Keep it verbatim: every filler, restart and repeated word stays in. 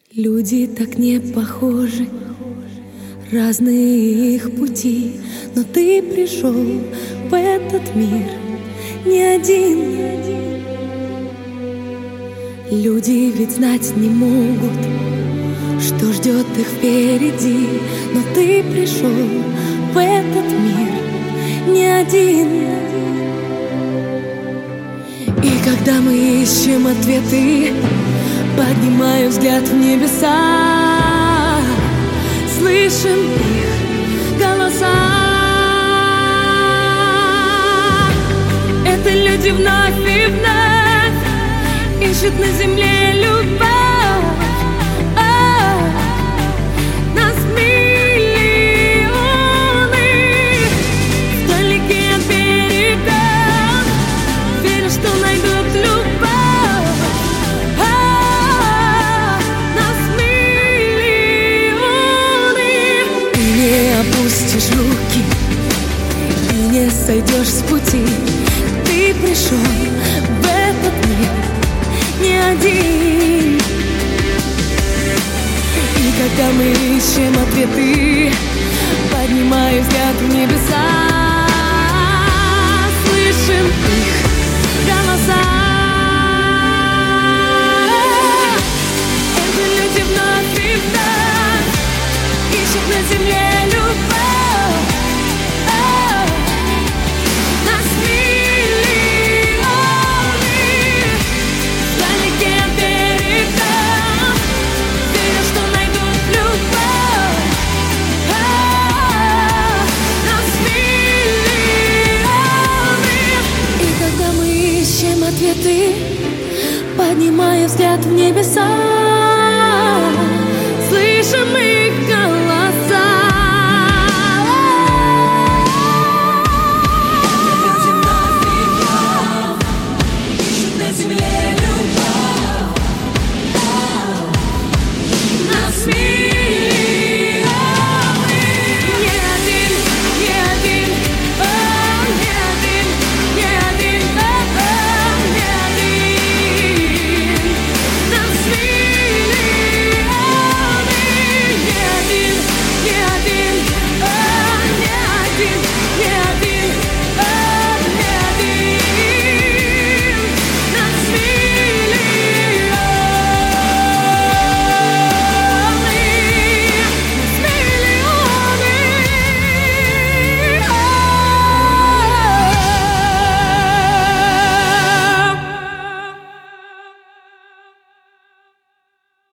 Люди так не похожи, разные их пути, но ты пришел в этот мир не один. Люди ведь знать не могут, что ждет их впереди, но ты пришел в этот мир не один. И когда мы ищем ответы, поднимаю взгляд в небеса, слышим их голоса. Это люди вновь и вновь ищут на земле любовь. О, нас миллионы вдалеке от берега, верю, что найдут любовь. Опустишь руки и не сойдешь с пути. Ты пришел в этот мир не один. И когда мы ищем ответы, поднимаю взгляд в небеса,